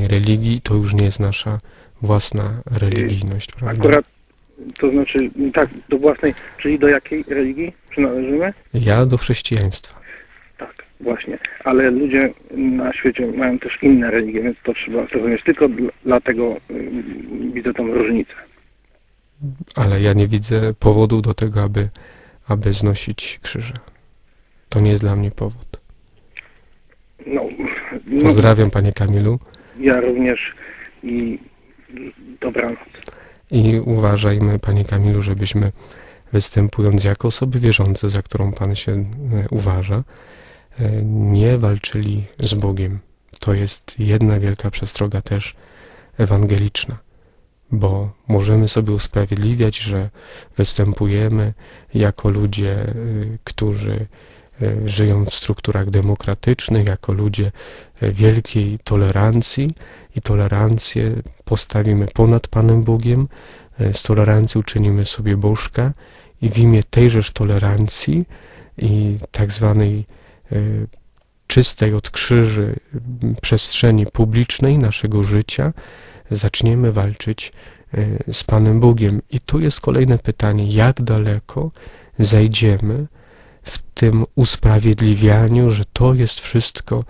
religii, to już nie jest nasza własna religijność, prawda? Akurat, to znaczy, tak, do własnej, czyli do jakiej religii przynależymy? Ja do chrześcijaństwa. Tak, właśnie. Ale ludzie na świecie mają też inne religie, więc to trzeba zrozumieć. Tylko dlatego widzę tą różnicę. Ale ja nie widzę powodu do tego, aby znosić krzyże. To nie jest dla mnie powód. No, Pozdrawiam, panie Kamilu. ja również i dobranoc. I uważajmy, panie Kamilu, żebyśmy, występując jako osoby wierzące, za którą pan się uważa, nie walczyli z Bogiem. To jest jedna wielka przestroga też ewangeliczna, bo możemy sobie usprawiedliwiać, że występujemy jako ludzie, którzy żyją w strukturach demokratycznych, jako ludzie wielkiej tolerancji i tolerancję postawimy ponad Panem Bogiem, z tolerancji uczynimy sobie bożka i w imię tejżeż tolerancji i tak zwanej czystej od krzyży przestrzeni publicznej naszego życia zaczniemy walczyć z Panem Bogiem. I tu jest kolejne pytanie, jak daleko zajdziemy w tym usprawiedliwianiu, że to jest wszystko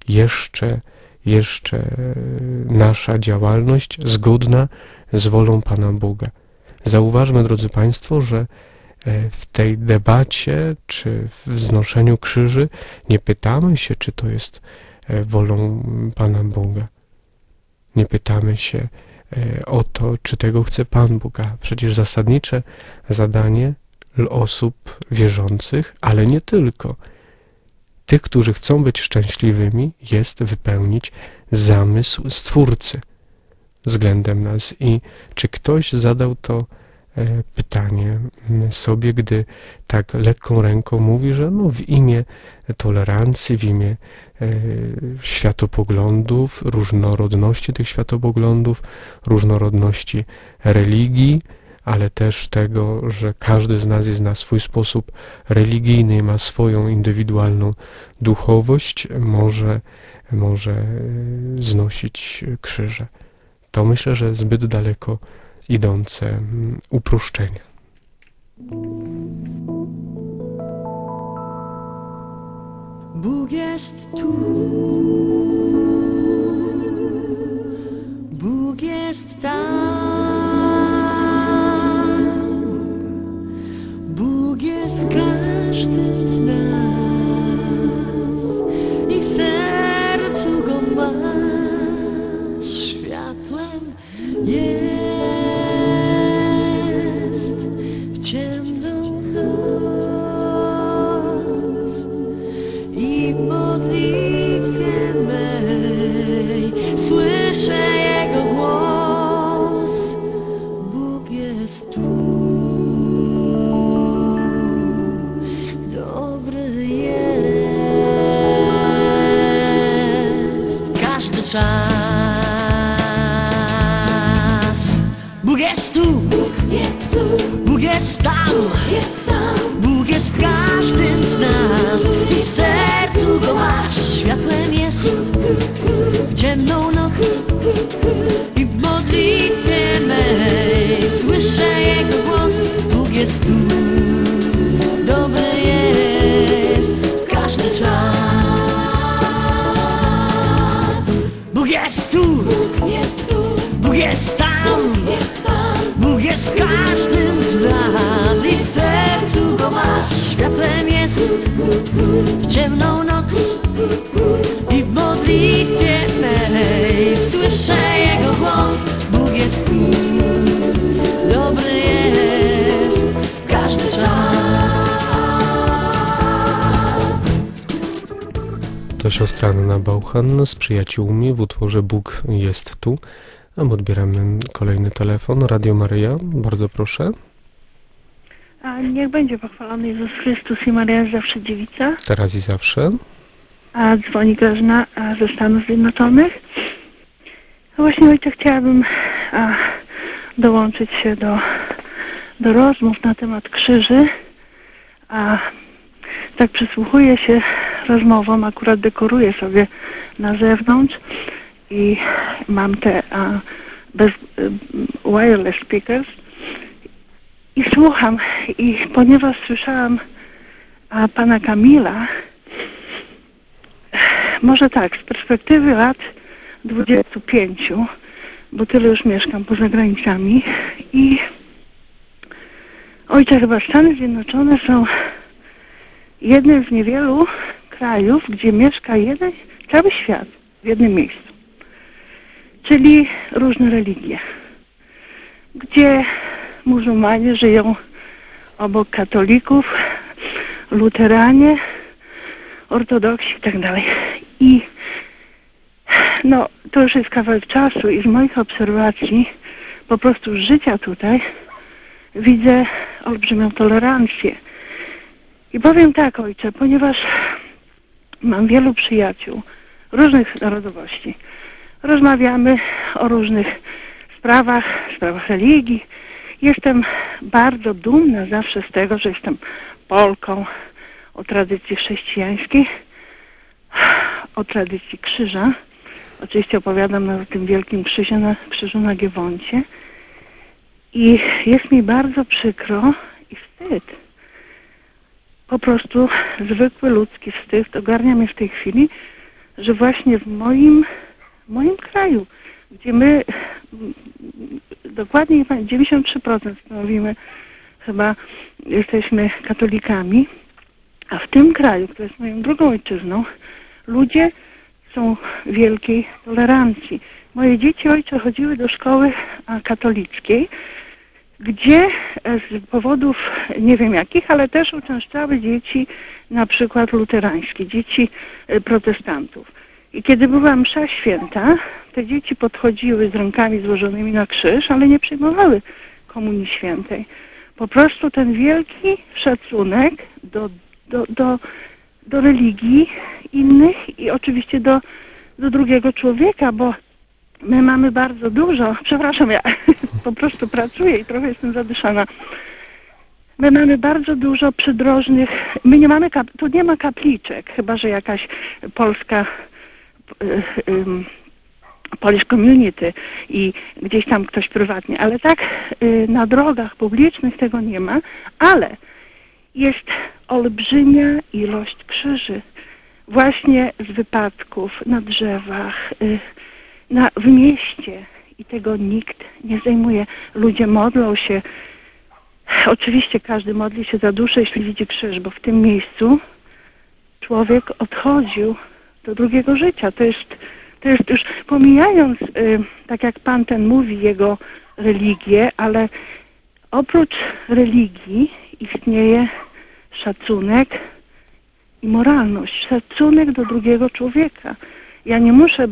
jeszcze nasza działalność zgodna z wolą Pana Boga. Zauważmy, drodzy Państwo, że w tej debacie, czy w wznoszeniu krzyży nie pytamy się, czy to jest wolą Pana Boga. Nie pytamy się o to, czy tego chce Pan Bóg. A przecież zasadnicze zadanie osób wierzących, ale nie tylko. Tych, którzy chcą być szczęśliwymi, jest wypełnić zamysł Stwórcy względem nas. I czy ktoś zadał to pytanie sobie, gdy tak lekką ręką mówi, że no w imię tolerancji, w imię światopoglądów, różnorodności tych światopoglądów, różnorodności religii, ale też tego, że każdy z nas jest na swój sposób religijny i ma swoją indywidualną duchowość, może znosić krzyże. To myślę, że zbyt daleko idące uproszczenia. Bóg jest tu, Bóg jest tam, Bóg jest w każdym z nas i w sercu Go masz, światłem jest w ciemną noc i w modlitwie mej słyszę Jego głos. Bóg jest tu, dobry jest w każdy czas. Bóg jest tu, Bóg jest tu, Bóg jest tam, Bóg jest w każdym z nas i w sercu Go masz, światłem jest w ciemną noc i w modlitwie mej słyszę Jego głos. Bóg jest tu, dobry jest w każdy czas. Bóg jest tu, Bóg jest tu, Bóg jest tam, Bóg jest w każdym z nas i w sercu Go masz, światłem jest w ciemną noc i w modlitwie mej słyszę Jego głos. Bóg jest tu, dobry jest w każdy czas. To siostra Anna Bauchan z przyjaciółmi w utworze Bóg jest tu. A my odbieramy kolejny telefon. Radio Maryja, bardzo proszę. A niech będzie pochwalony Jezus Chrystus i Maria zawsze dziewica. Teraz i zawsze. A dzwoni Grażyna ze Stanów Zjednoczonych. A właśnie, ojcze, chciałabym dołączyć się do rozmów na temat krzyży. A tak przysłuchuję się rozmowom, akurat dekoruję sobie na zewnątrz i mam te wireless speakers i słucham. I ponieważ słyszałam pana Kamila, może tak, z perspektywy lat 25, bo tyle już mieszkam poza granicami i ojcze, chyba Stany Zjednoczone są jednym z niewielu krajów, gdzie mieszka cały świat w jednym miejscu. Czyli różne religie, gdzie muzułmanie żyją obok katolików, luteranie, ortodoksi i tak dalej. I no, to już jest kawałek czasu i z moich obserwacji, po prostu z życia tutaj, widzę olbrzymią tolerancję. I powiem tak, ojcze, ponieważ mam wielu przyjaciół różnych narodowości, rozmawiamy o różnych sprawach religii. Jestem bardzo dumna zawsze z tego, że jestem Polką o tradycji chrześcijańskiej, o tradycji krzyża. Oczywiście opowiadam o tym wielkim krzyżu na Giewoncie. I jest mi bardzo przykro i wstyd. Po prostu zwykły ludzki wstyd ogarnia mnie w tej chwili, że właśnie w moim kraju, gdzie my dokładnie 93% stanowimy, chyba jesteśmy katolikami, a w tym kraju, który jest moją drugą ojczyzną, ludzie są wielkiej tolerancji. Moje dzieci, ojcze, chodziły do szkoły katolickiej, gdzie z powodów nie wiem jakich, ale też uczęszczały dzieci na przykład luterańskie, dzieci protestantów. I kiedy była msza święta, te dzieci podchodziły z rękami złożonymi na krzyż, ale nie przyjmowały komunii świętej. Po prostu ten wielki szacunek do religii innych i oczywiście do drugiego człowieka, bo my mamy bardzo dużo, przepraszam, ja po prostu pracuję i trochę jestem zadyszana. My mamy bardzo dużo przydrożnych, my nie mamy, tu nie ma kapliczek, chyba że jakaś polska Polish Community i gdzieś tam ktoś prywatnie, ale tak na drogach publicznych tego nie ma, ale jest olbrzymia ilość krzyży właśnie z wypadków na drzewach, w mieście i tego nikt nie zajmuje. Ludzie modlą się, oczywiście każdy modli się za duszę, jeśli widzi krzyż, bo w tym miejscu człowiek odchodził do drugiego życia. To jest już pomijając, tak jak Pan ten mówi, jego religię, ale oprócz religii istnieje szacunek i moralność. Szacunek do drugiego człowieka. Ja nie muszę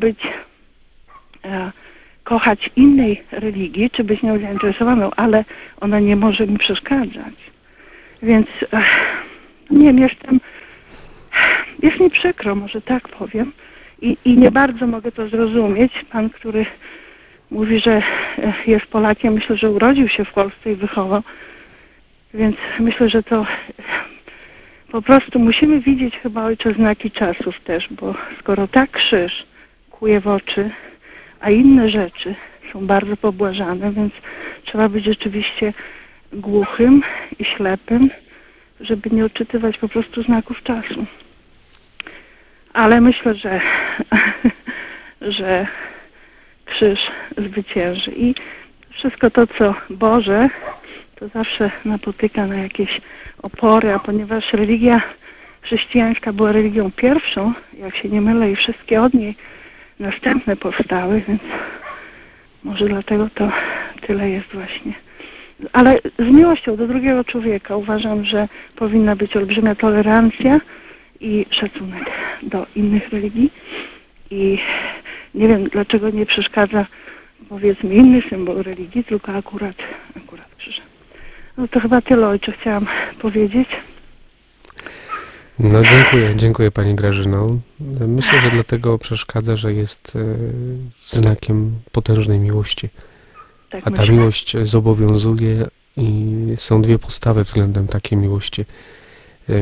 kochać innej religii, czy być nią zainteresowaną, ale ona nie może mi przeszkadzać. Więc nie wiem, jest mi przykro, może tak powiem, i nie bardzo mogę to zrozumieć. Pan, który mówi, że jest Polakiem, myślę, że urodził się w Polsce i wychował, więc myślę, że to po prostu musimy widzieć chyba, ojcze, znaki czasów też, bo skoro tak krzyż kłuje w oczy, a inne rzeczy są bardzo pobłażane, więc trzeba być rzeczywiście głuchym i ślepym, żeby nie odczytywać po prostu znaków czasu. Ale myślę, że krzyż zwycięży i wszystko to, co Boże, to zawsze napotyka na jakieś opory, a ponieważ religia chrześcijańska była religią pierwszą, jak się nie mylę, i wszystkie od niej następne powstały, więc może dlatego to tyle jest właśnie. Ale z miłością do drugiego człowieka uważam, że powinna być olbrzymia tolerancja i szacunek do innych religii. I nie wiem, dlaczego nie przeszkadza, powiedzmy, inny symbol religii, tylko akurat krzyż. No to chyba tyle, ojcze, chciałam powiedzieć. No dziękuję Pani Grażyno. Myślę, że dlatego przeszkadza, że jest znakiem potężnej miłości. Tak a ta myślę. miłość zobowiązuje i są dwie postawy względem takiej miłości.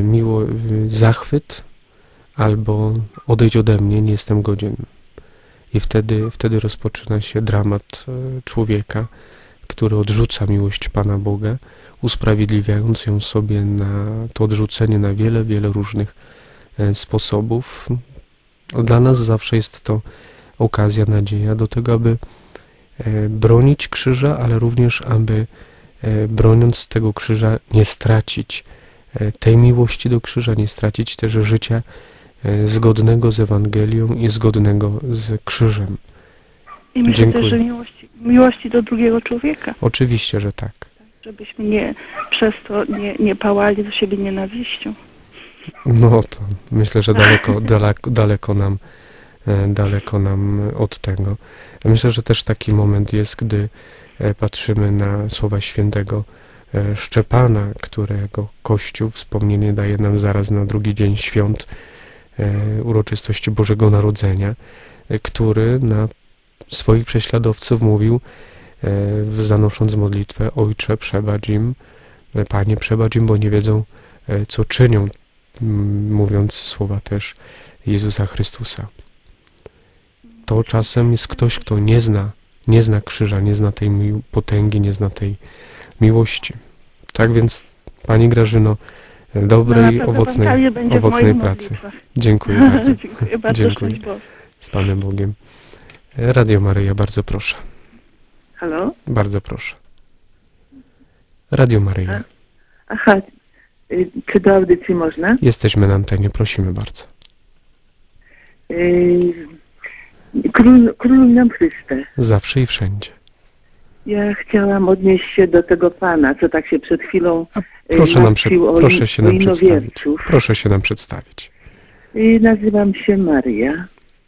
Zachwyt albo odejdź ode mnie, nie jestem godzien. i wtedy rozpoczyna się dramat człowieka, który odrzuca miłość Pana Boga, usprawiedliwiając ją sobie na to odrzucenie na wiele, wiele różnych sposobów. Dla nas zawsze jest to okazja, nadzieja do tego, aby bronić krzyża, ale również aby broniąc tego krzyża nie stracić tej miłości do krzyża, nie stracić też życia zgodnego z Ewangelią i zgodnego z krzyżem. I myślę Dziękuję. też, że miłości do drugiego człowieka. Oczywiście, że tak. Żebyśmy przez to nie pałali do siebie nienawiścią. No to myślę, że daleko nam od tego. Myślę, że też taki moment jest, gdy patrzymy na słowa świętego Szczepana, którego Kościół wspomnienie daje nam zaraz na drugi dzień świąt uroczystości Bożego Narodzenia, który na swoich prześladowców mówił, zanosząc modlitwę: Ojcze, przebacz im, Panie, przebacz im, bo nie wiedzą, co czynią, mówiąc słowa też Jezusa Chrystusa. To czasem jest ktoś, kto nie zna krzyża, nie zna tej potęgi, nie zna tej miłości. Tak więc, Pani Grażyno, dobrej, owocnej pracy. Dziękuję bardzo. Dziękuję bardzo. Dziękuję. Z Panem Bogiem. Radio Maryja, bardzo proszę. Halo? Bardzo proszę. Radio Maryja. Aha, czy do audycji można? Jesteśmy na antenie, prosimy bardzo. Królu nam Chryste. Zawsze i wszędzie. Ja chciałam odnieść się do tego Pana, co tak się przed chwilą Proszę się nam przedstawić. Proszę się nam przedstawić. Nazywam się Maria.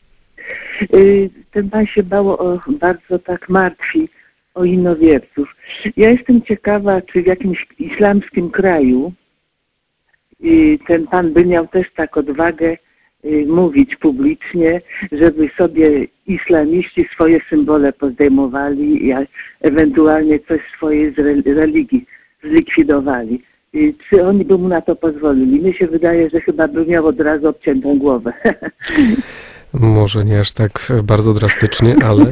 Ten Pan się bardzo tak martwi o inowierców. Ja jestem ciekawa, czy w jakimś islamskim kraju ten Pan by miał też tak odwagę mówić publicznie, żeby sobie islamiści swoje symbole pozdejmowali, a ewentualnie coś swojej religii zlikwidowali. Czy oni by mu na to pozwolili? Mi się wydaje, że chyba by miał od razu obciętą głowę. Może nie aż tak bardzo drastycznie, ale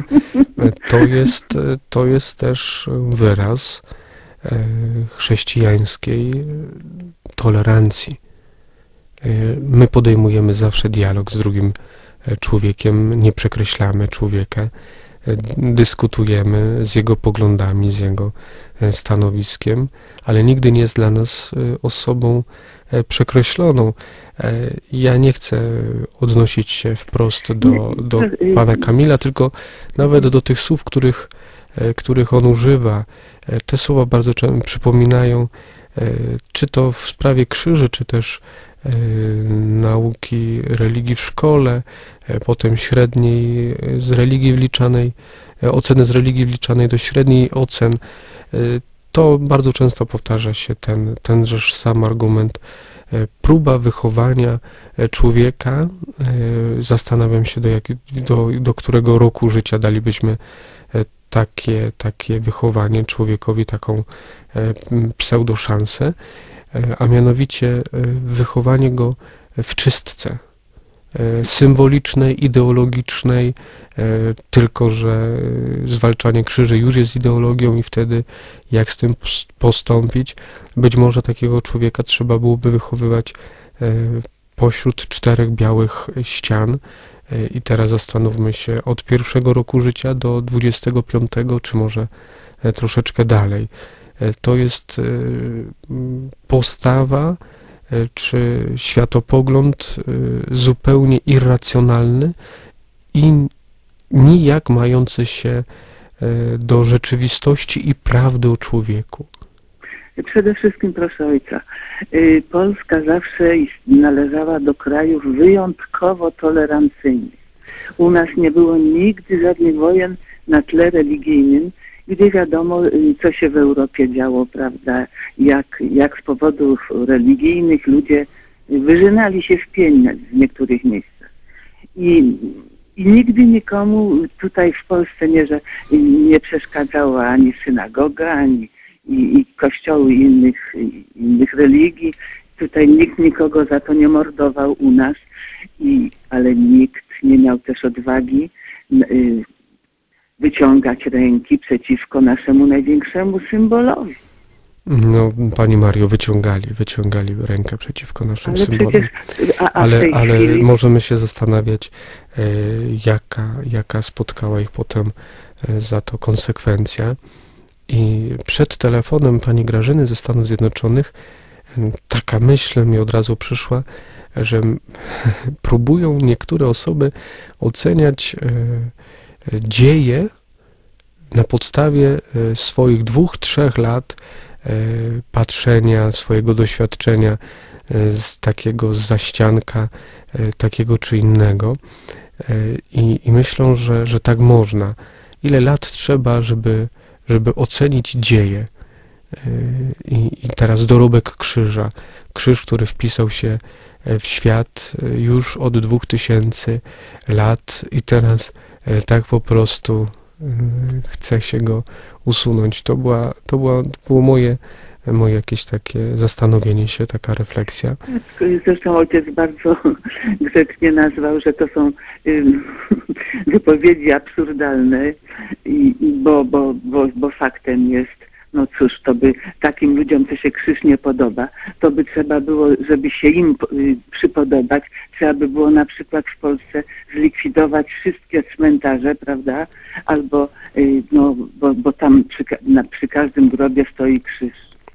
to jest też wyraz chrześcijańskiej tolerancji. My podejmujemy zawsze dialog z drugim człowiekiem, nie przekreślamy człowieka, dyskutujemy z jego poglądami, z jego stanowiskiem, ale nigdy nie jest dla nas osobą przekreśloną. Ja nie chcę odnosić się wprost do pana Kamila, tylko nawet do tych słów, których on używa. Te słowa bardzo często przypominają, czy to w sprawie krzyży, czy też nauki religii w szkole, potem średniej z religii wliczanej, oceny z religii wliczanej do średniej ocen. To bardzo często powtarza się tenżeż sam argument. Próba wychowania człowieka, zastanawiam się do którego roku życia dalibyśmy takie wychowanie człowiekowi, taką pseudoszansę, a mianowicie wychowanie go w czystce symbolicznej, ideologicznej, tylko że zwalczanie krzyży już jest ideologią i wtedy jak z tym postąpić? Być może takiego człowieka trzeba byłoby wychowywać pośród 4 białych ścian i teraz zastanówmy się od 1 roku życia do 25, czy może troszeczkę dalej. To jest postawa czy światopogląd zupełnie irracjonalny i nijak mający się do rzeczywistości i prawdy o człowieku. Przede wszystkim, proszę ojca, Polska zawsze należała do krajów wyjątkowo tolerancyjnych. U nas nie było nigdy żadnych wojen na tle religijnym, gdy wiadomo, co się w Europie działo, prawda, jak z powodów religijnych ludzie wyżynali się w pień w niektórych miejscach. I nigdy nikomu tutaj w Polsce nie przeszkadzała ani synagoga, ani i kościoły innych religii. Tutaj nikt nikogo za to nie mordował u nas, ale nikt nie miał też odwagi wyciągać ręki przeciwko naszemu największemu symbolowi. No, Pani Mario, wyciągali rękę przeciwko naszym Ale symbolom. przecież, w tej Ale chwili... możemy się zastanawiać, jaka spotkała ich potem za to konsekwencja. I przed telefonem pani Grażyny ze Stanów Zjednoczonych taka myśl mi od razu przyszła, że próbują niektóre osoby oceniać dzieje na podstawie swoich 2-3 lat patrzenia, swojego doświadczenia z takiego zaścianka, takiego czy innego. I myślą, że tak można. Ile lat trzeba, żeby ocenić dzieje. I teraz dorobek krzyża. Krzyż, który wpisał się w świat już od 2000 lat i teraz tak po prostu chce się go usunąć. To było moje jakieś takie zastanowienie się, taka refleksja. Zresztą ojciec bardzo grzecznie nazwał, że to są wypowiedzi absurdalne, bo faktem jest, no cóż, to by takim ludziom, co się krzyż nie podoba, to by trzeba było, żeby się im przypodobać, trzeba by było na przykład w Polsce zlikwidować wszystkie cmentarze, prawda? Albo, bo tam przy każdym grobie stoi krzyż.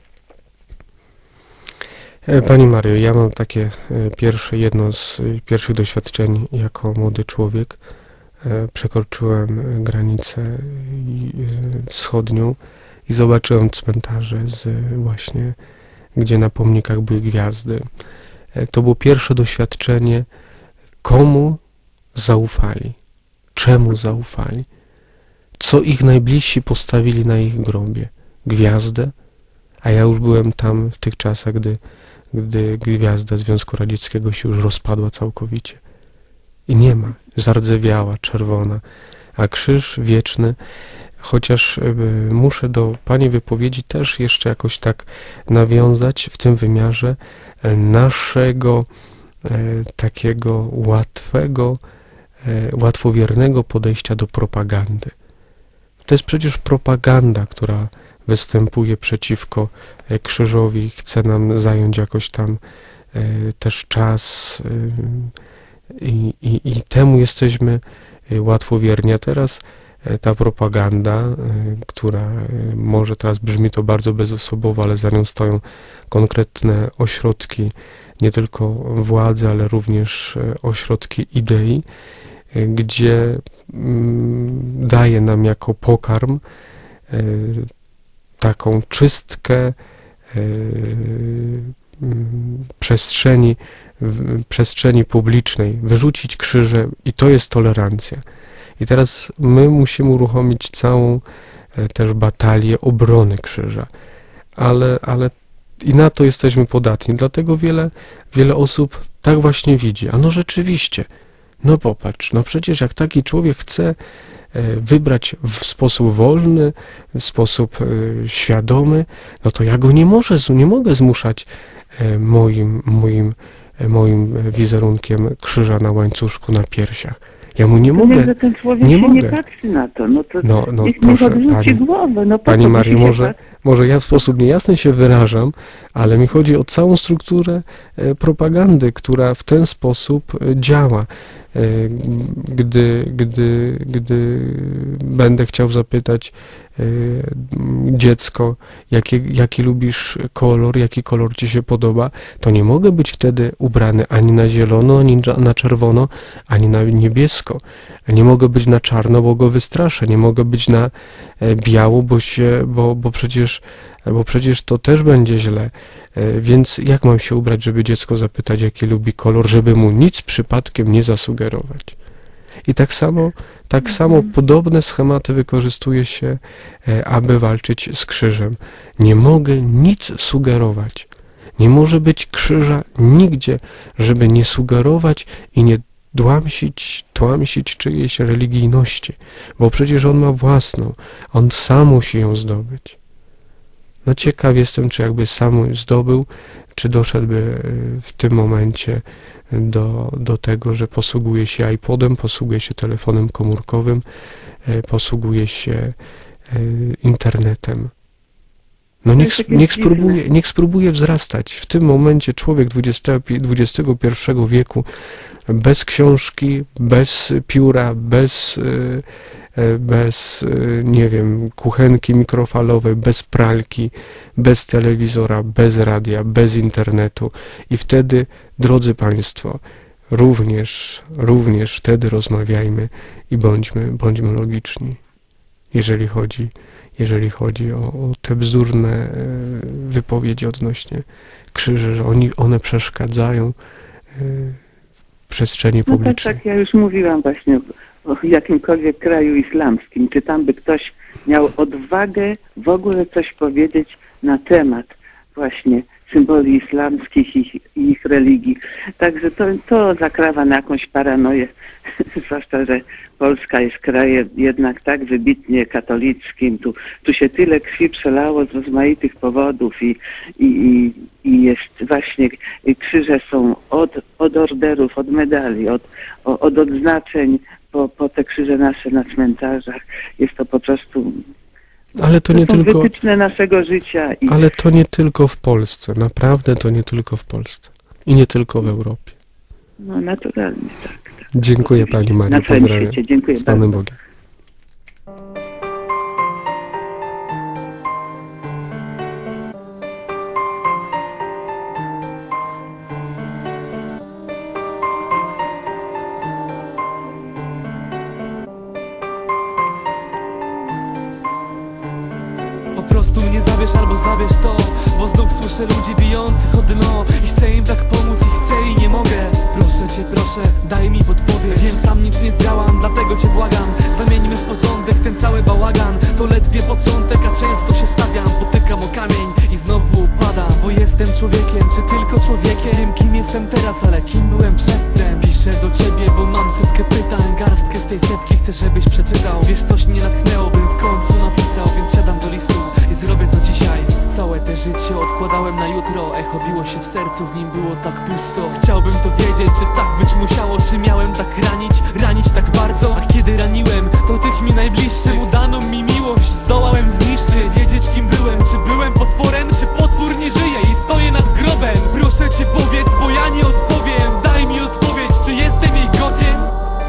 Pani Mario, ja mam takie jedno z pierwszych doświadczeń jako młody człowiek. Przekroczyłem granicę wschodnią i zobaczyłem cmentarze właśnie, gdzie na pomnikach były gwiazdy. To było pierwsze doświadczenie, komu zaufali, czemu zaufali, co ich najbliżsi postawili na ich grobie. Gwiazdę, a ja już byłem tam w tych czasach, gdy gwiazda Związku Radzieckiego się już rozpadła całkowicie. I nie ma, zardzewiała, czerwona, a krzyż wieczny, chociaż muszę do Pani wypowiedzi też jeszcze jakoś tak nawiązać w tym wymiarze naszego takiego łatwowiernego podejścia do propagandy. To jest przecież propaganda, która występuje przeciwko krzyżowi, chce nam zająć jakoś tam też czas i temu jesteśmy łatwowierni. A teraz ta propaganda, która może teraz brzmi to bardzo bezosobowo, ale za nią stoją konkretne ośrodki, nie tylko władzy, ale również ośrodki idei, gdzie daje nam jako pokarm taką czystkę przestrzeni publicznej, wyrzucić krzyże i to jest tolerancja. I teraz my musimy uruchomić całą też batalię obrony krzyża, ale i na to jesteśmy podatni, dlatego wiele osób tak właśnie widzi. A no rzeczywiście, no popatrz, no przecież jak taki człowiek chce wybrać w sposób wolny, w sposób świadomy, no to ja go nie mogę zmuszać moim wizerunkiem krzyża na łańcuszku na piersiach. Ja mu nie mogę. Że ten człowiek nie się mogę. nie patrzy na to. No to niech proszę, odwróci głowę. No Pani Mario, może ja w sposób niejasny się wyrażam, ale mi chodzi o całą strukturę propagandy, która w ten sposób działa. Gdy będę chciał zapytać dziecko, jaki lubisz kolor, jaki kolor ci się podoba, to nie mogę być wtedy ubrany ani na zielono, ani na czerwono, ani na niebiesko. Nie mogę być na czarno, bo go wystraszę. Nie mogę być na biało, bo przecież to też będzie źle. Więc jak mam się ubrać, żeby dziecko zapytać, jaki lubi kolor, żeby mu nic przypadkiem nie zasugerować? I tak samo podobne schematy wykorzystuje się, aby walczyć z krzyżem. Nie mogę nic sugerować. Nie może być krzyża nigdzie, żeby nie sugerować i nie tłamsić czyjejś religijności, bo przecież on ma własną, on sam musi ją zdobyć. No ciekaw jestem, czy jakby sam zdobył, czy doszedłby w tym momencie do tego, że posługuje się iPodem, posługuje się telefonem komórkowym, posługuje się internetem. No niech spróbuje wzrastać. W tym momencie człowiek XXI wieku bez książki, bez pióra, bez nie wiem, kuchenki mikrofalowej, bez pralki, bez telewizora, bez radia, bez internetu. I wtedy, drodzy Państwo, również wtedy rozmawiajmy i bądźmy logiczni, jeżeli chodzi o te bzdurne wypowiedzi odnośnie krzyży, że one przeszkadzają w przestrzeni publicznej. Tak, ja już mówiłam właśnie o jakimkolwiek kraju islamskim, czy tam by ktoś miał odwagę w ogóle coś powiedzieć na temat właśnie symboli islamskich i ich religii. Także to zakrawa na jakąś paranoję, zwłaszcza, że Polska jest krajem jednak tak wybitnie katolickim. Tu się tyle krwi przelało z rozmaitych powodów i jest właśnie, krzyże są od orderów, od medali, od odznaczeń po te krzyże nasze na cmentarzach. Jest to po prostu... Ale to nie są tylko wytyczne naszego życia. Ale to nie tylko w Polsce, naprawdę to nie tylko w Polsce i nie tylko w Europie. No naturalnie, tak. Dziękuję Oczywiście. Pani Marii, Na całym pozdrawiam. świecie. Dziękuję Z Panem bardzo. Bogiem. Po prostu mnie zabierz albo zabierz to, bo znów słyszę ludzi bijących o dno i chcę im tak pomóc i chcę i nie mogę. Proszę Cię, proszę, daj mi podpowiedź. Wiem, sam nic nie zdziałam, dlatego Cię błagam. Zamieńmy w porządek ten cały bałagan. To ledwie początek, a często się stawiam. Potykam o kamień i znowu upadam. Bo jestem człowiekiem, czy tylko człowiekiem? Wiem, kim jestem teraz, ale kim byłem przedtem. Piszę do Ciebie, bo mam setkę pytań. Garstkę z tej setki chcę, żebyś przeczytał. Wiesz, coś mnie natchnęło, bym w końcu napisał. Więc siadam do listu i zrobię to dzisiaj. Całe te życie odkładałem na jutro. Echo biło się w sercu, w nim było tak pusto. Chciałbym to wiedzieć, czy tak być musiało. Czy miałem tak ranić tak bardzo? A kiedy raniłem, to tych mi najbliższym udano mi miłość, zdołałem zniszczyć. Wiedzieć, kim byłem, czy byłem potworem, czy potwór nie żyje i stoję nad grobem. Proszę Cię, powiedz, bo ja nie odpowiem. Daj mi odpowiedź, czy jestem jej godzien?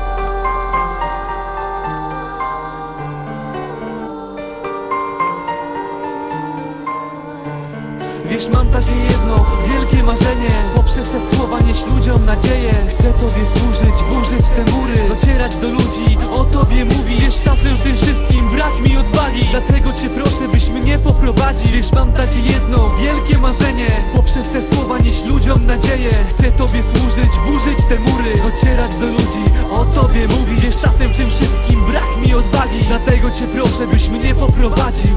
Wiesz, mam takie jedno wielkie marzenie. Poprzez te słowa nieść ludziom nadzieję. Chcę Tobie służyć, burzyć te mury, docierać do ludzi, o Tobie mówi. Wiesz, czasem w tym wszystkim brak mi odwagi, dlatego Cię proszę, byś mnie poprowadził. Wiesz, mam takie jedno wielkie marzenie. Poprzez te słowa nieść ludziom nadzieję. Chcę Tobie służyć, burzyć te mury, docierać do ludzi, o Tobie mówi. Wiesz, czasem w tym wszystkim brak mi odwagi, dlatego Cię proszę, byś mnie poprowadził.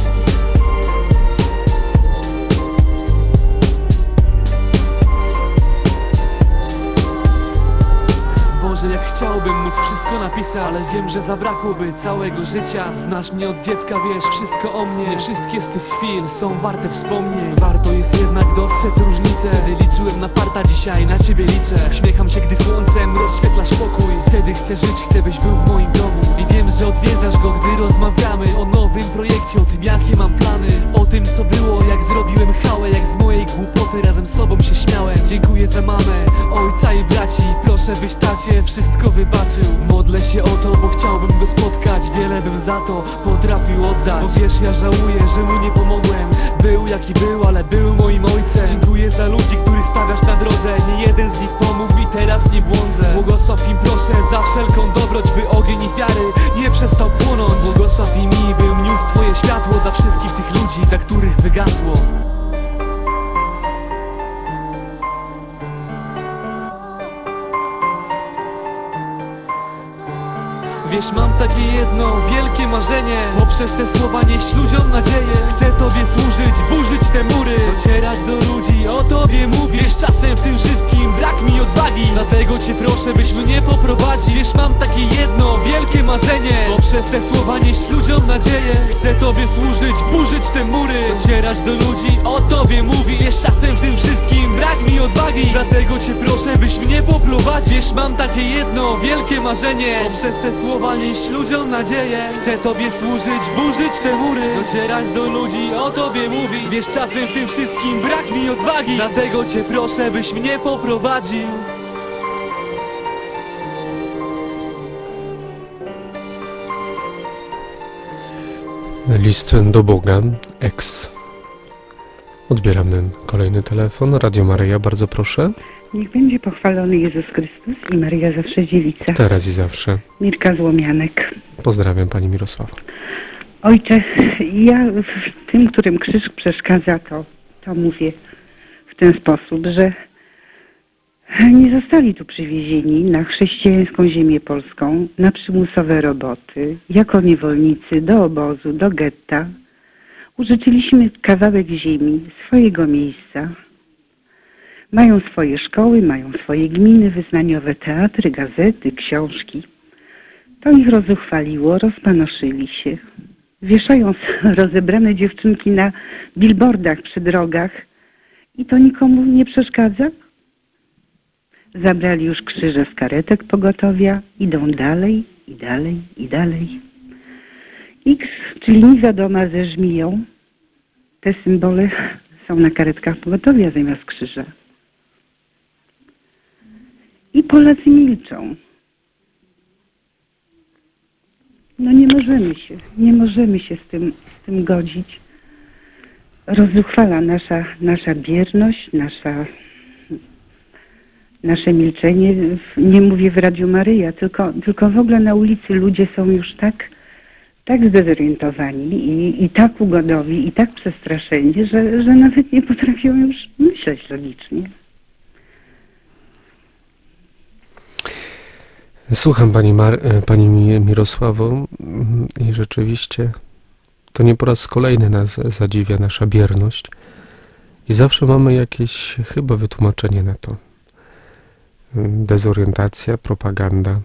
Boże, jak chciałbym móc wszystko napisać, ale wiem, że zabrakłoby całego życia. Znasz mnie od dziecka, wiesz wszystko o mnie. Nie wszystkie z tych chwil są warte wspomnień. Warto jest jednak dostrzec różnicę. Wtedy liczyłem na farta, dzisiaj na Ciebie liczę. Uśmiecham się, gdy słońcem rozświetlasz pokój. Wtedy chcę żyć, chcę byś był w moim domu. I wiem, że odwiedzasz go, gdy rozmawiamy o nowym projekcie, o tym jakie mam plany, o tym co było, jak zrobiłem hałę, jak z mojej głupoty razem z Tobą się śmiałem. Dziękuję za mamę, ojca i braci. Proszę, byś tacie wszystko wybaczył. Modlę się o to, bo chciałbym go spotkać. Wiele bym za to potrafił oddać. Bo wiesz, ja żałuję, że mu nie pomogłem. Był jaki był, ale był moim ojcem. Dziękuję za ludzi, których stawiasz na drodze. Nie jeden z nich pomógł i teraz nie błądzę. Błogosław im proszę za wszelką dobroć, by ogień i wiary nie przestał płonąć. Błogosław im i bym niósł Twoje światło dla wszystkich tych ludzi, dla których wygasło. Wiesz, mam takie jedno wielkie marzenie, poprzez te słowa nieść ludziom nadzieję. Chcę Tobie służyć, burzyć te mury, docierać do ludzi, o Tobie mówię. Wiesz, czasem w tym wszystkim brak mi odwagi, dlatego Cię proszę, byś mnie poprowadził. Wiesz, mam takie jedno wielkie marzenie, poprzez te słowa nieść ludziom nadzieję. Chcę Tobie służyć, burzyć te mury, docierać do ludzi, o Tobie mówi. Wiesz, czasem w tym wszystkim brak mi odwagi, dlatego Cię proszę, byś mnie poprowadził. Wiesz, mam takie jedno wielkie marzenie, poprzez te słowa nieść ludziom nadzieję. Chcę Tobie służyć, burzyć te mury, docierać do ludzi, o Tobie mówi. Wiesz, czasem w tym wszystkim brak mi odwagi, dlatego Cię proszę, byś mnie poprowadził. List do Boga, ex. Odbieramy kolejny telefon. Radio Maryja, bardzo proszę. Niech będzie pochwalony Jezus Chrystus i Maryja zawsze dziewica. Teraz i zawsze. Mirka Złomianek. Pozdrawiam Pani Mirosława. Ojcze, ja w tym, którym krzyż przeszkadza, to mówię w ten sposób, że nie zostali tu przywiezieni na chrześcijańską ziemię polską, na przymusowe roboty, jako niewolnicy do obozu, do getta. Użyczyliśmy kawałek ziemi, swojego miejsca. Mają swoje szkoły, mają swoje gminy wyznaniowe, teatry, gazety, książki. To ich rozuchwaliło, rozpanoszyli się. Wieszają rozebrane dziewczynki na billboardach przy drogach i to nikomu nie przeszkadza? Zabrali już krzyże z karetek pogotowia, idą dalej i dalej i dalej. X, czyli nie wiadoma ze żmiją, te symbole są na karetkach pogotowia zamiast krzyża. I Polacy milczą. No nie możemy się z tym godzić. Rozzuchwala nasza bierność, nasze milczenie. Nie mówię w Radiu Maryja, tylko w ogóle na ulicy ludzie są już tak zdezorientowani i tak ugodowi, i tak przestraszeni, że nawet nie potrafią już myśleć logicznie. Słucham Pani Mirosławo i rzeczywiście to nie po raz kolejny nas zadziwia nasza bierność i zawsze mamy jakieś chyba wytłumaczenie na to. Dezorientacja, propaganda,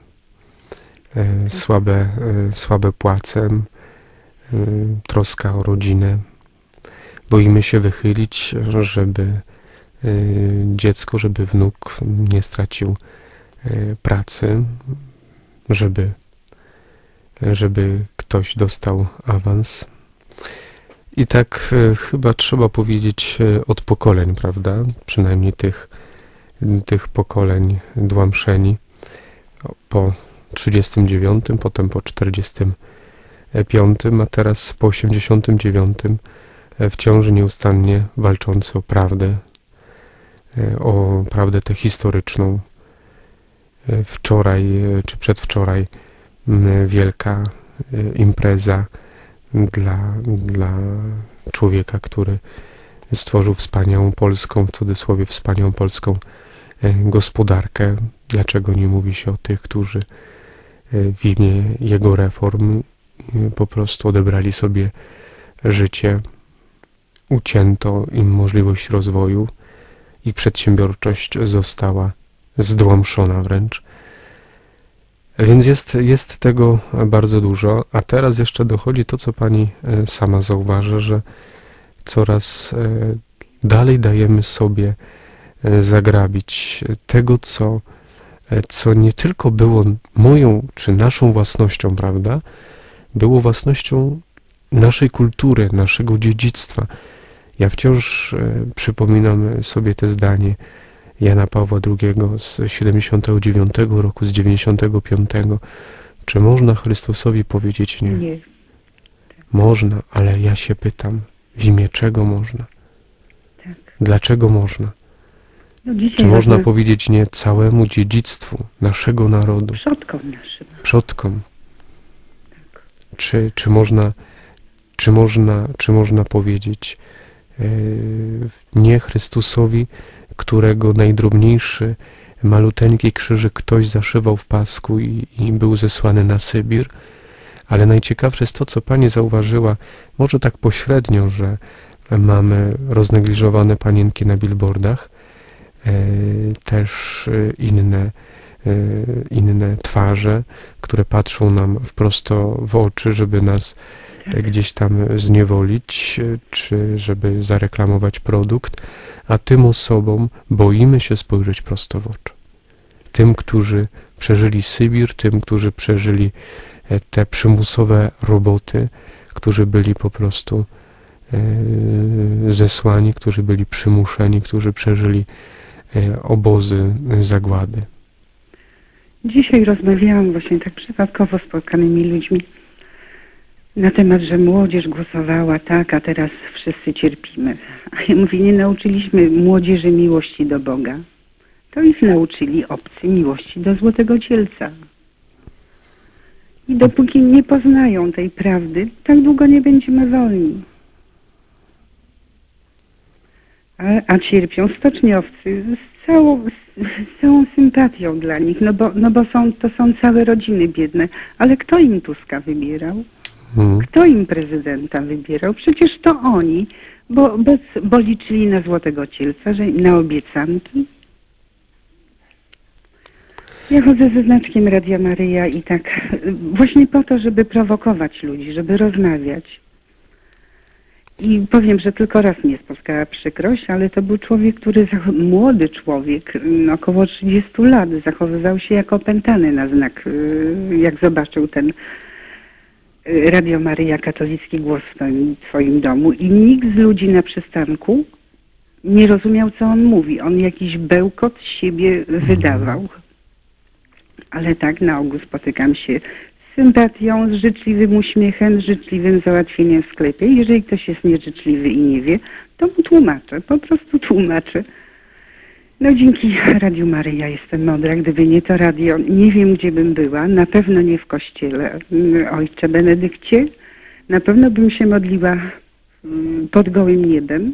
słabe płace, troska o rodzinę. Boimy się wychylić, żeby dziecko, żeby wnuk nie stracił pracy, żeby ktoś dostał awans. I tak chyba trzeba powiedzieć od pokoleń, prawda? Przynajmniej tych pokoleń dłamszeni po 39, potem po 45, a teraz po 89 wciąż nieustannie walczący o prawdę tę historyczną. Wczoraj czy przedwczoraj wielka impreza dla człowieka, który stworzył wspaniałą polską, w cudzysłowie wspaniałą polską gospodarkę. Dlaczego nie mówi się o tych, którzy w imię jego reform po prostu odebrali sobie życie, ucięto im możliwość rozwoju i przedsiębiorczość została zdłamszona wręcz. Więc jest tego bardzo dużo, a teraz jeszcze dochodzi to, co Pani sama zauważa, że coraz dalej dajemy sobie zagrabić tego, co nie tylko było moją czy naszą własnością, prawda? Było własnością naszej kultury, naszego dziedzictwa. Ja wciąż przypominam sobie te zdanie Jana Pawła II z 79 roku, z 95. Czy można Chrystusowi powiedzieć nie? Nie. Można, ale ja się pytam, w imię czego można? Tak. Dlaczego można? No dzisiaj Czy można powiedzieć nie całemu dziedzictwu naszego narodu? Przodkom naszym. Przodkom. Tak. Czy można powiedzieć nie Chrystusowi, którego najdrobniejszy maluteńki krzyżyk ktoś zaszywał w pasku i był zesłany na Sybir. Ale najciekawsze jest to, co Pani zauważyła, może tak pośrednio, że mamy roznegliżowane panienki na billboardach, też inne twarze, które patrzą nam wprost w oczy, żeby nas gdzieś tam zniewolić, czy żeby zareklamować produkt, a tym osobom boimy się spojrzeć prosto w oczy. Tym, którzy przeżyli Sybir, tym, którzy przeżyli te przymusowe roboty, którzy byli po prostu zesłani, którzy byli przymuszeni, którzy przeżyli obozy zagłady. Dzisiaj rozmawiałam właśnie tak przypadkowo z spotkanymi ludźmi na temat, że młodzież głosowała tak, a teraz wszyscy cierpimy. A ja mówię, nie nauczyliśmy młodzieży miłości do Boga. To ich nauczyli obcy miłości do Złotego Cielca. I dopóki nie poznają tej prawdy, tak długo nie będziemy wolni. A cierpią stoczniowcy z całą sympatią dla nich, no bo to są całe rodziny biedne. Ale kto im Tuska wybierał? Kto im prezydenta wybierał? Przecież to oni, bo liczyli na Złotego Cielca, że na obiecanki. Ja chodzę ze znaczkiem Radia Maryja i tak właśnie po to, żeby prowokować ludzi, żeby rozmawiać. I powiem, że tylko raz mnie spotkała przykrość, ale to był człowiek, młody człowiek, około 30 lat, zachowywał się jak opętany na znak, jak zobaczył ten Radio Maryja, katolicki głos w swoim domu i nikt z ludzi na przystanku nie rozumiał, co on mówi. On jakiś bełkot z siebie wydawał. Ale tak na ogół spotykam się z sympatią, z życzliwym uśmiechem, z życzliwym załatwieniem w sklepie. Jeżeli ktoś jest nieżyczliwy i nie wie, to mu tłumaczę, po prostu tłumaczę. No dzięki Radiu Maryja jestem mądra. Gdyby nie to radio, nie wiem, gdzie bym była. Na pewno nie w kościele. Ojcze Benedykcie, na pewno bym się modliła pod gołym niebem.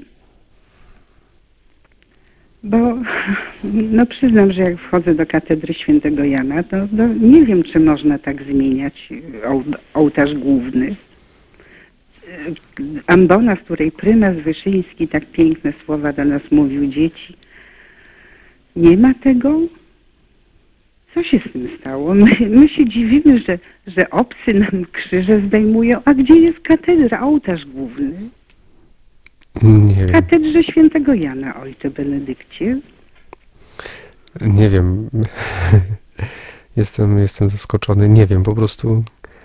Bo no przyznam, że jak wchodzę do katedry świętego Jana, to nie wiem, czy można tak zmieniać ołtarz główny. Ambona, z której prymas Wyszyński tak piękne słowa do nas mówił, dzieci. Nie ma tego? Co się z tym stało? My się dziwimy, że obcy nam krzyże zdejmują. A gdzie jest katedra, ołtarz główny? Nie wiem. Katedrze świętego Jana, ojcze Benedykcie. Nie wiem. Jestem zaskoczony. Nie wiem, po prostu.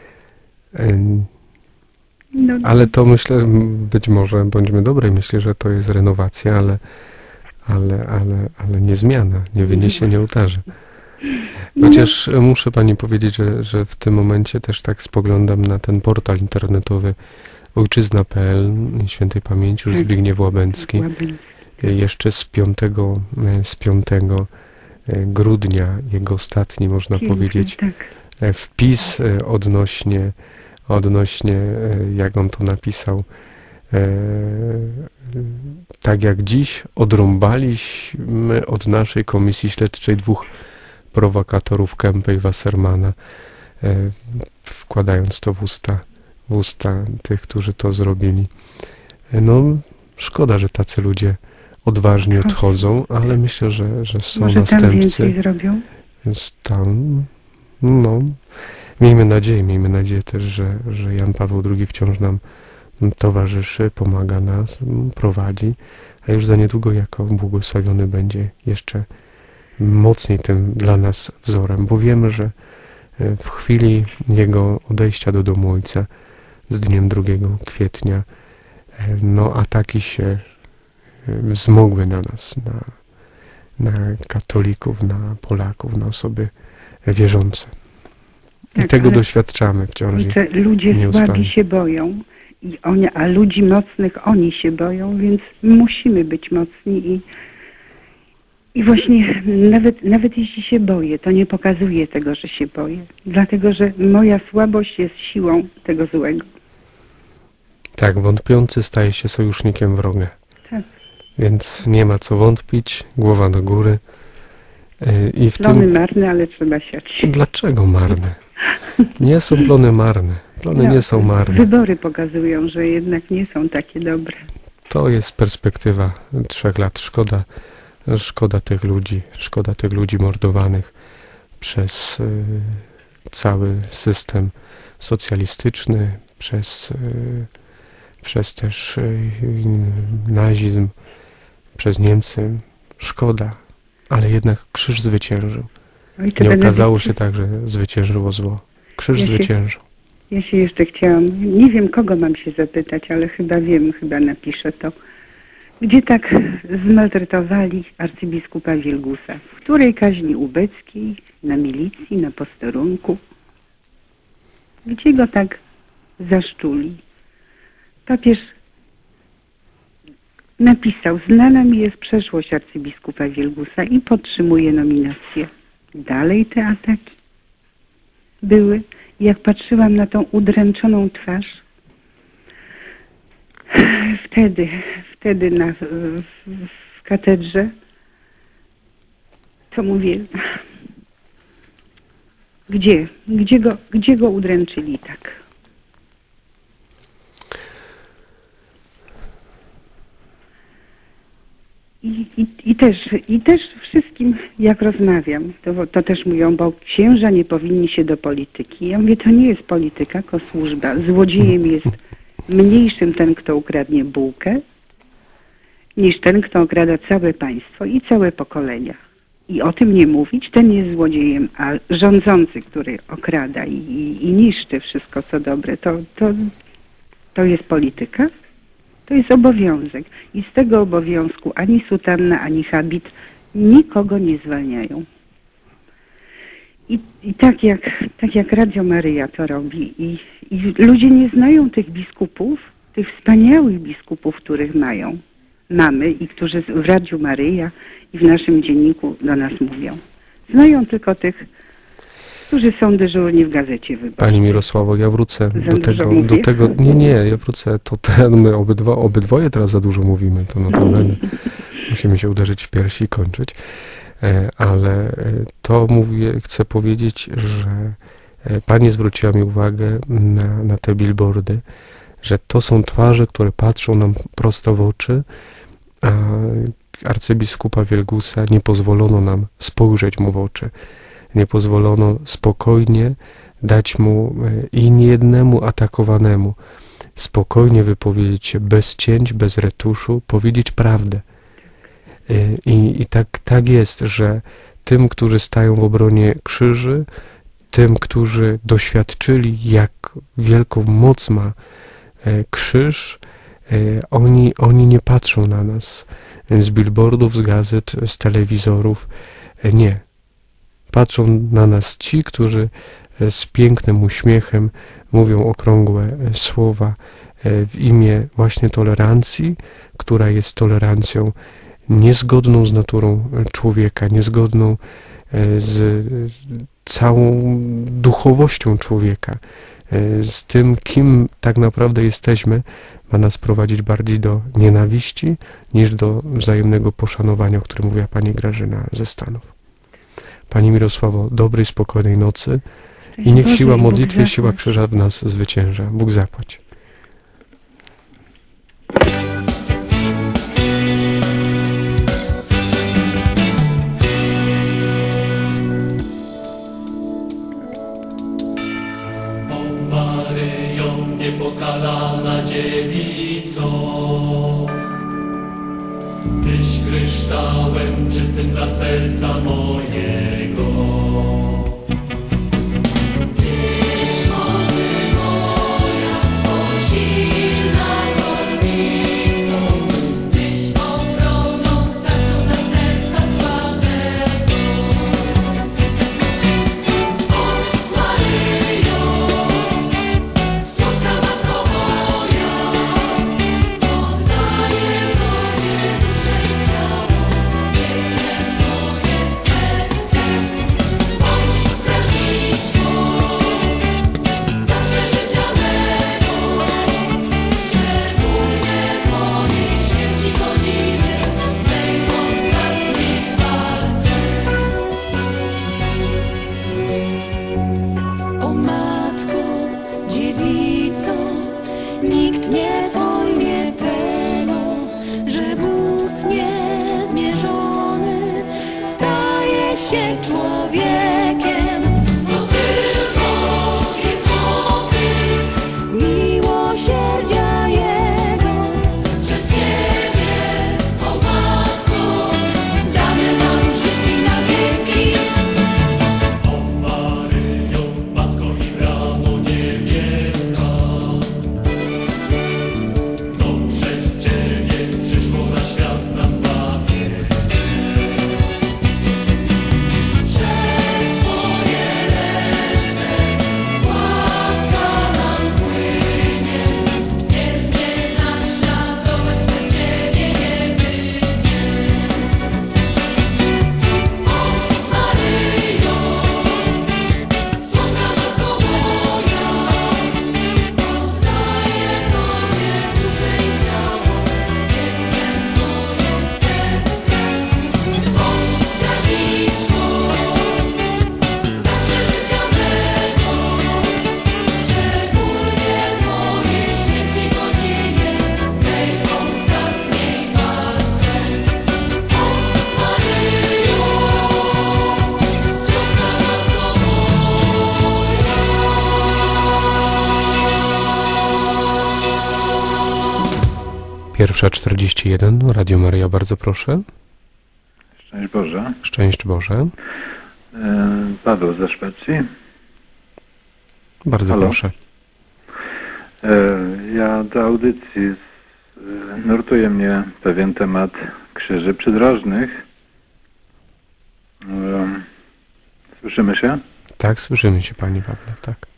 Ale to myślę, być może bądźmy dobrej, myślę, że to jest renowacja, ale nie zmiana, nie wyniesienie ołtarza. Chociaż muszę Pani powiedzieć, że w tym momencie też tak spoglądam na ten portal internetowy ojczyzna.pl świętej pamięci, już Zbigniew Łabęcki. Jeszcze z 5 grudnia, jego ostatni, można powiedzieć, wpis odnośnie, jak on to napisał, tak jak dziś odrąbaliśmy od naszej komisji śledczej 2 prowokatorów Kempę i Wassermana, wkładając to w usta tych, którzy to zrobili. No, szkoda, że tacy ludzie odważnie odchodzą, ale myślę, że są może następcy. Tam więcej zrobią? Więc tam, no, miejmy nadzieję też, że Jan Paweł II wciąż nam towarzyszy, pomaga nas, prowadzi, a już za niedługo jako błogosławiony będzie jeszcze mocniej tym dla nas wzorem, bo wiemy, że w chwili jego odejścia do domu Ojca z dniem 2 kwietnia, no ataki się wzmogły na nas, na katolików, na Polaków, na osoby wierzące. I tego doświadczamy wciąż. Ludzie słabi się boją, a ludzi mocnych oni się boją, więc musimy być mocni i właśnie nawet jeśli się boję, to nie pokazuję tego, że się boję. Dlatego, że moja słabość jest siłą tego złego. Tak, wątpiący staje się sojusznikiem wroga. Tak. Więc nie ma co wątpić, głowa do góry I w Plony tym... marne, ale trzeba siać. Dlaczego marne? Nie są plony marne. Plony nie są marne. Wybory pokazują, że jednak nie są takie dobre. To jest perspektywa 3 lat. Szkoda tych ludzi mordowanych przez cały system socjalistyczny, przez też nazizm, przez Niemcy. Szkoda, ale jednak krzyż zwyciężył. Ojcze Nie okazało Benedykcie, się tak, że zwyciężyło zło. Krzyż zwyciężył. Ja się jeszcze chciałam, nie wiem kogo mam się zapytać, ale chyba wiem, chyba napiszę to. Gdzie tak zmaltretowali arcybiskupa Wielgusa? W której kaźni ubeckiej, na milicji, na posterunku? Gdzie go tak zaszczuli? Papież napisał, znana mi jest przeszłość arcybiskupa Wielgusa i podtrzymuje nominację. Dalej te ataki były. Jak patrzyłam na tą udręczoną twarz, wtedy w katedrze, to mówię, gdzie go udręczyli tak? I też wszystkim, jak rozmawiam, to też mówią, bo księża nie powinni się do polityki. Ja mówię, to nie jest polityka, to służba. Złodziejem jest mniejszym ten, kto ukradnie bułkę, niż ten, kto okrada całe państwo i całe pokolenia. I o tym nie mówić, ten jest złodziejem, a rządzący, który okrada i niszczy wszystko, co dobre, to jest polityka? To jest obowiązek. I z tego obowiązku ani sutanna, ani habit nikogo nie zwalniają. I tak jak Radio Maryja to robi. I ludzie nie znają tych biskupów, tych wspaniałych biskupów, których mamy i którzy w Radiu Maryja i w naszym dzienniku do nas mówią. Znają tylko tych, którzy są dyżurni w Gazecie Wyborczej. Pani Mirosławo, ja wrócę Za do tego. Nie, ja wrócę. My obydwoje teraz za dużo mówimy. To notabene. Musimy się uderzyć w piersi i kończyć. Ale to chcę powiedzieć, że Pani zwróciła mi uwagę na te billboardy, że to są twarze, które patrzą nam prosto w oczy, a arcybiskupa Wielgusa nie pozwolono nam spojrzeć mu w oczy. Nie pozwolono spokojnie dać mu i niejednemu atakowanemu spokojnie wypowiedzieć się bez cięć, bez retuszu, powiedzieć prawdę. I tak jest, że tym, którzy stają w obronie krzyży, tym, którzy doświadczyli, jak wielką moc ma krzyż, oni nie patrzą na nas z billboardów, z gazet, z telewizorów. Nie. Patrzą na nas ci, którzy z pięknym uśmiechem mówią okrągłe słowa w imię właśnie tolerancji, która jest tolerancją niezgodną z naturą człowieka, niezgodną z całą duchowością człowieka, z tym, kim tak naprawdę jesteśmy, ma nas prowadzić bardziej do nienawiści niż do wzajemnego poszanowania, o którym mówiła pani Grażyna ze Stanów. Pani Mirosławo, dobrej, spokojnej nocy i niech siła modlitwy, siła krzyża w nas zwycięża. Bóg zapłać. O Maryjo, niepokalana dziewico, Tyś kryształem czystym dla serca mojego. Tyś mocy moja, o silna kotwicą, Tyś obroną, tarczą dla serca słabego. O Maryjo, słodka matko moja, oddaję Tobie duszę i ciało, piękne moje serce. Bądź nikt nie pojmie tego, że Bóg niezmierzony staje się człowiekiem. Bo tylko jest motyw miłosierdzia Jego przez Ciebie, o Matko, dane nam wszystkim na wieki. O Maryjo, Matko i bramo niebieska, to przez Ciebie przyszło na świat nam zbawienie. Przez Twoje ręce łaska nam płynie, wiernie naśladować chcę Ciebie niewinnie. O Maryjo, słodka Matko moja, oddaję Tobie duszę i ciało, piękne moje serce. Bądź strażniczką zawsze życia mego, szczególnie w mojej śmierci godzinie, w tej ostatniej walce. O Maryjo, słodka Matko moja. 1:41, Radio Maryja, bardzo proszę. Szczęść Boże. Szczęść Boże. Paweł ze Szwecji. Bardzo Halo? proszę. Ja do audycji nurtuje mnie pewien temat krzyży przydrożnych. Słyszymy się? Tak, słyszymy się, panie Pawle, tak.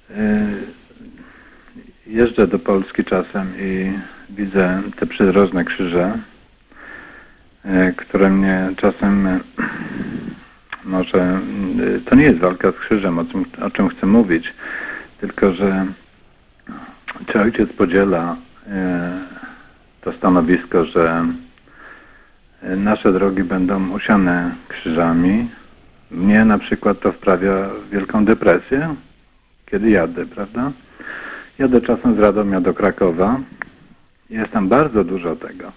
Jeżdżę do Polski czasem i widzę te przydrożne krzyże, które mnie czasem może... To nie jest walka z krzyżem, o czym chcę mówić, tylko że czy ojciec podziela to stanowisko, że nasze drogi będą usiane krzyżami. Mnie na przykład to wprawia w wielką depresję, kiedy jadę, prawda? Jadę czasem z Radomia do Krakowa. Jest tam bardzo dużo tego.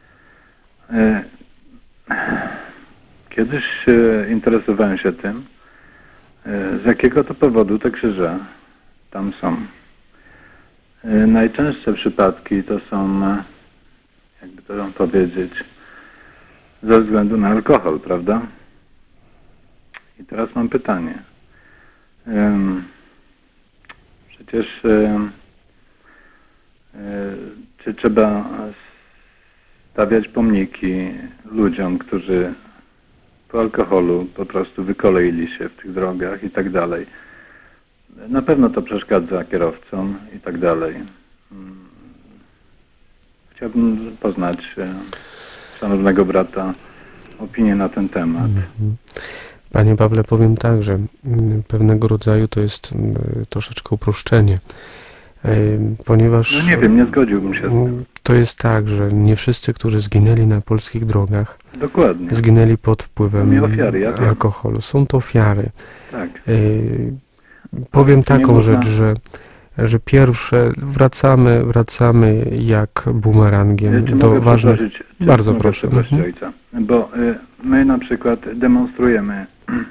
Kiedyś interesowałem się tym, z jakiego to powodu te krzyże tam są. Najczęstsze przypadki to są, jakby to powiedzieć, ze względu na alkohol, prawda? I teraz mam pytanie. Przecież czy trzeba stawiać pomniki ludziom, którzy po alkoholu po prostu wykoleili się w tych drogach i tak dalej? Na pewno to przeszkadza kierowcom i tak dalej. Chciałbym poznać szanownego brata opinię na ten temat. Panie Pawle, powiem tak, że pewnego rodzaju to jest troszeczkę uproszczenie, ponieważ... No nie wiem, nie zgodziłbym się z tym. To jest tak, że nie wszyscy, którzy zginęli na polskich drogach, Dokładnie. zginęli pod wpływem ofiary, ja wiem. alkoholu. Są to ofiary. Tak. Powiem nie taką można- rzecz, że pierwsze wracamy jak bumerangiem Czy do mogę ważnych... przeprosić? Czy Bardzo mogę proszę. przeprosić ojca? Bo my na przykład demonstrujemy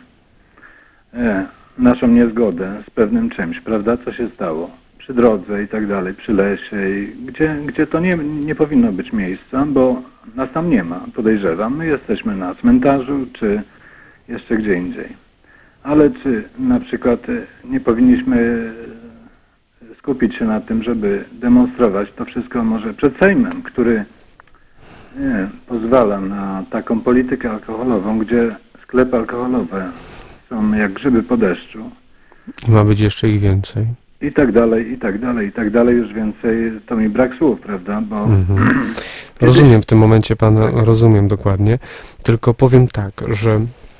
naszą niezgodę z pewnym czymś, prawda? Co się stało? Przy drodze i tak dalej, przy lesie, i gdzie to nie powinno być miejsca, bo nas tam nie ma, podejrzewam. My jesteśmy na cmentarzu, czy jeszcze gdzie indziej. Ale czy na przykład nie powinniśmy skupić się na tym, żeby demonstrować to wszystko może przed Sejmem, który pozwala na taką politykę alkoholową, gdzie sklepy alkoholowe są jak grzyby po deszczu. I ma być jeszcze ich więcej. I tak dalej, i tak dalej, i tak dalej. Już więcej, to mi brak słów, prawda? Bo Rozumiem w tym momencie pana, rozumiem dokładnie. Tylko powiem tak, że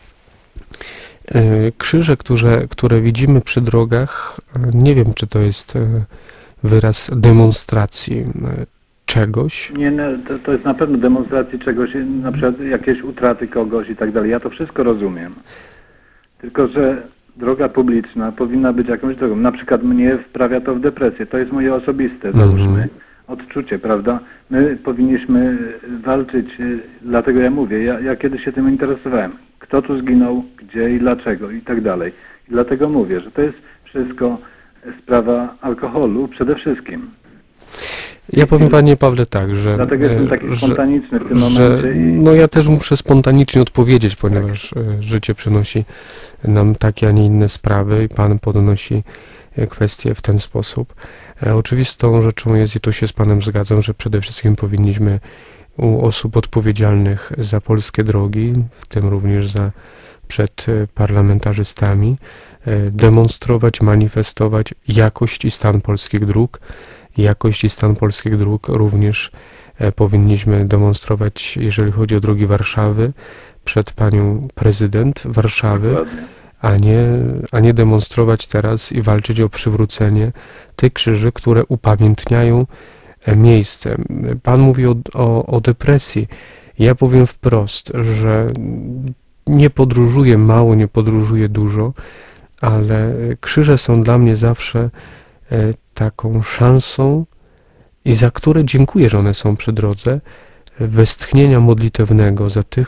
krzyże, które widzimy przy drogach, nie wiem, czy to jest wyraz demonstracji czegoś. nie, to jest na pewno demonstracja czegoś, na przykład jakieś utraty kogoś i tak dalej. Ja to wszystko rozumiem. Tylko że droga publiczna powinna być jakąś drogą. Na przykład mnie wprawia to w depresję. To jest moje osobiste, załóżmy. odczucie, prawda? My powinniśmy walczyć, dlatego ja mówię, ja kiedyś się tym interesowałem. Kto tu zginął, gdzie i dlaczego i tak dalej. I dlatego mówię, że to jest wszystko sprawa alkoholu przede wszystkim. Ja powiem panie Pawle tak, że... Dlatego jestem taki spontaniczny w tym momencie. No ja też muszę spontanicznie odpowiedzieć, ponieważ życie przynosi nam takie, a nie inne sprawy i pan podnosi kwestie w ten sposób. Oczywistą rzeczą jest, i tu się z panem zgadzam, że przede wszystkim powinniśmy u osób odpowiedzialnych za polskie drogi, w tym również przed parlamentarzystami, demonstrować, manifestować jakość i stan polskich dróg. Jakość i stan polskich dróg również powinniśmy demonstrować, jeżeli chodzi o drogi Warszawy, przed panią prezydent Warszawy, a nie demonstrować teraz i walczyć o przywrócenie tych krzyży, które upamiętniają miejsce. Pan mówi o depresji. Ja powiem wprost, że nie podróżuję mało, nie podróżuję dużo, ale krzyże są dla mnie zawsze taką szansą i za które dziękuję, że one są przy drodze, westchnienia modlitewnego za tych,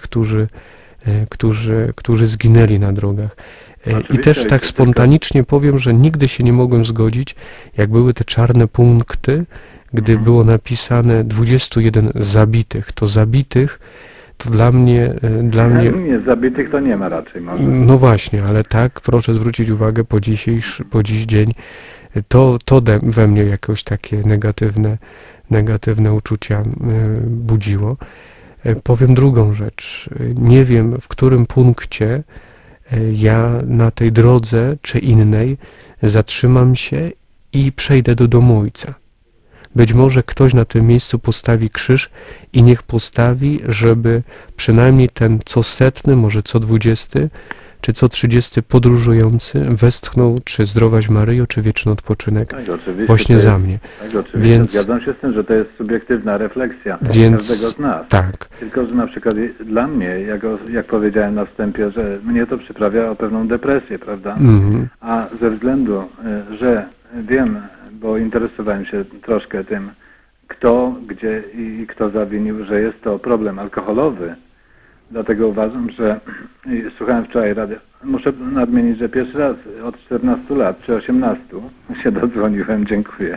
którzy zginęli na drogach. I też tak spontanicznie powiem, że nigdy się nie mogłem zgodzić, jak były te czarne punkty, gdy było napisane 21 zabitych. To zabitych to dla mnie... Nie, zabitych to nie ma raczej może. No właśnie, ale tak, proszę zwrócić uwagę, po dziś dzień to we mnie jakoś takie negatywne uczucia budziło. Powiem drugą rzecz. Nie wiem, w którym punkcie ja na tej drodze czy innej zatrzymam się i przejdę do domu Ojca. Być może ktoś na tym miejscu postawi krzyż i niech postawi, żeby przynajmniej ten co 100, może co 20, czy co 30 podróżujący westchnął, czy zdrowaś Maryjo, czy wieczny odpoczynek właśnie za mnie. Tak, oczywiście. Więc zgadzam się z tym, że to jest subiektywna refleksja każdego z nas. Tak. Tylko, że na przykład dla mnie, jak powiedziałem na wstępie, że mnie to przyprawia o pewną depresję, prawda? A ze względu, że wiem, bo interesowałem się troszkę tym, kto, gdzie i kto zawinił, że jest to problem alkoholowy. Dlatego uważam, że słuchałem wczoraj radia. Muszę nadmienić, że pierwszy raz od 14 lat, czy 18 się dodzwoniłem, dziękuję.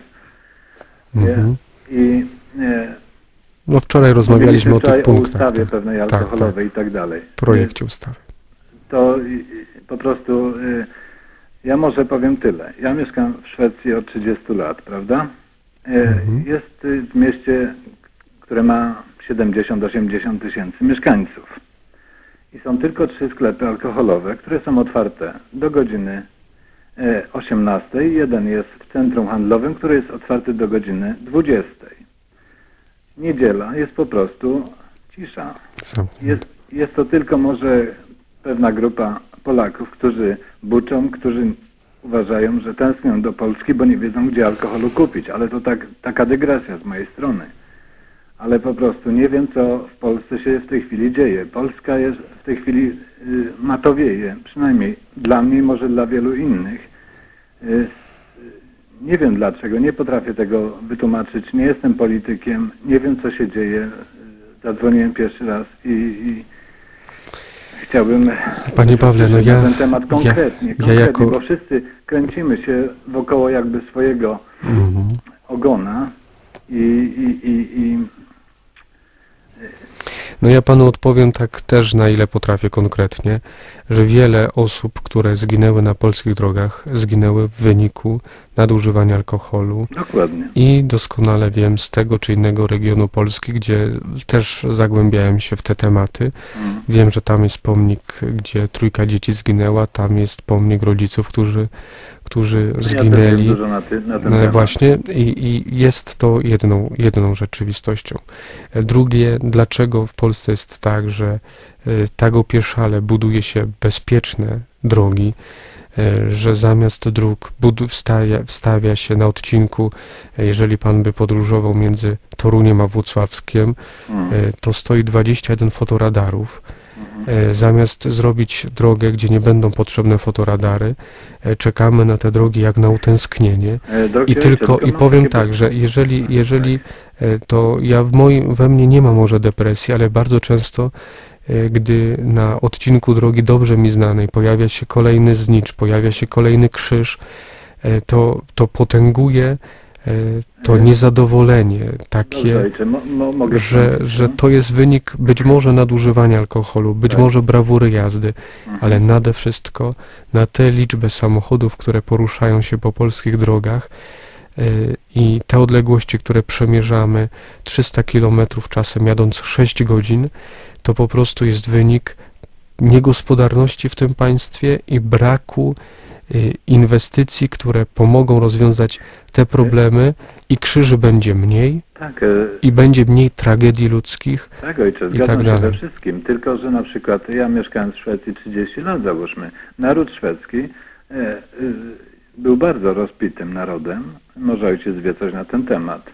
No wczoraj rozmawialiśmy o tych punktach. O ustawie pewnej alkoholowej i tak dalej. Projekcie ustawy. To po prostu, ja może powiem tyle. Ja mieszkam w Szwecji od 30 lat, prawda? Jest w mieście, które ma 70-80 tysięcy mieszkańców. I są tylko 3 sklepy alkoholowe, które są otwarte do godziny 18. Jeden jest w centrum handlowym, który jest otwarty do godziny 20. Niedziela jest po prostu cisza. Jest to tylko może pewna grupa Polaków, którzy buczą, którzy uważają, że tęsknią do Polski, bo nie wiedzą, gdzie alkoholu kupić. Ale to taka dygresja z mojej strony. Ale po prostu nie wiem, co w Polsce się w tej chwili dzieje. Polska jest w tej chwili matowieje, przynajmniej dla mnie i może dla wielu innych. Nie wiem dlaczego, nie potrafię tego wytłumaczyć, nie jestem politykiem, nie wiem, co się dzieje. Zadzwoniłem pierwszy raz i chciałbym... Panie Pawle, no na ten temat konkretnie, bo wszyscy kręcimy się wokoło jakby swojego ogona i No ja panu odpowiem tak też, na ile potrafię konkretnie, że wiele osób, które zginęły na polskich drogach, zginęły w wyniku nadużywania alkoholu. Dokładnie. I doskonale wiem z tego czy innego regionu Polski, gdzie też zagłębiałem się w te tematy. Wiem, że tam jest pomnik, gdzie 3 dzieci zginęła, tam jest pomnik rodziców, którzy zginęli. Ja dużo na ten temat. Właśnie i jest to jedną rzeczywistością. Drugie, dlaczego w Polsce jest tak, że tak opieszale buduje się bezpieczne drogi, że zamiast dróg wstawia się na odcinku, jeżeli pan by podróżował między Toruniem a Włocławskiem, to stoi 21 fotoradarów, Zamiast zrobić drogę, gdzie nie będą potrzebne fotoradary, czekamy na te drogi jak na utęsknienie. I powiem tak, że jeżeli to ja we mnie nie ma może depresji, ale bardzo często, gdy na odcinku drogi dobrze mi znanej pojawia się kolejny znicz, pojawia się kolejny krzyż, to potęguje to niezadowolenie takie, że to jest wynik być może nadużywania alkoholu, być może brawury jazdy, ale nade wszystko na tę liczbę samochodów, które poruszają się po polskich drogach i te odległości, które przemierzamy, 300 km czasem jadąc 6 godzin, to po prostu jest wynik niegospodarności w tym państwie i braku inwestycji, które pomogą rozwiązać te problemy i krzyży będzie mniej i będzie mniej tragedii ludzkich. Tak, ojcze, zgadzam się we wszystkim, tylko że na przykład ja mieszkałem w Szwecji 30 lat, załóżmy, naród szwedzki był bardzo rozpitym narodem, może ojciec wie coś na ten temat.